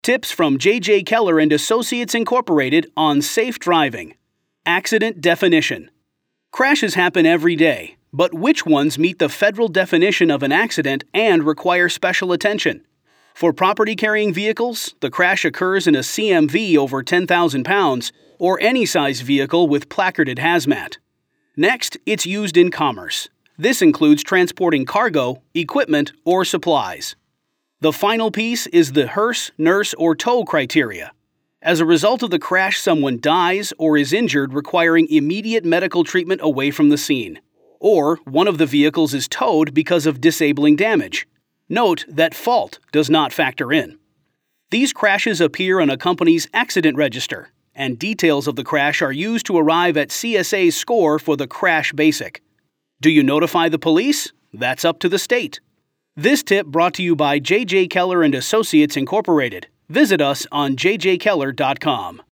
Tips from J.J. Keller and Associates Incorporated on safe driving. Accident definition. Crashes happen every day, but which ones meet the federal definition of an accident and require special attention? For property-carrying vehicles, the crash occurs in a CMV over 10,000 pounds or any size vehicle with placarded hazmat. Next, it's used in commerce. This includes transporting cargo, equipment, or supplies. The final piece is the hearse, nurse, or tow criteria. As a result of the crash, someone dies or is injured requiring immediate medical treatment away from the scene. Or one of the vehicles is towed because of disabling damage. Note that fault does not factor in. These crashes appear on a company's accident register, and details of the crash are used to arrive at CSA's score for the crash basic. Do you notify the police? That's up to the state. This tip brought to you by J.J. Keller and Associates Incorporated. Visit us on jjkeller.com.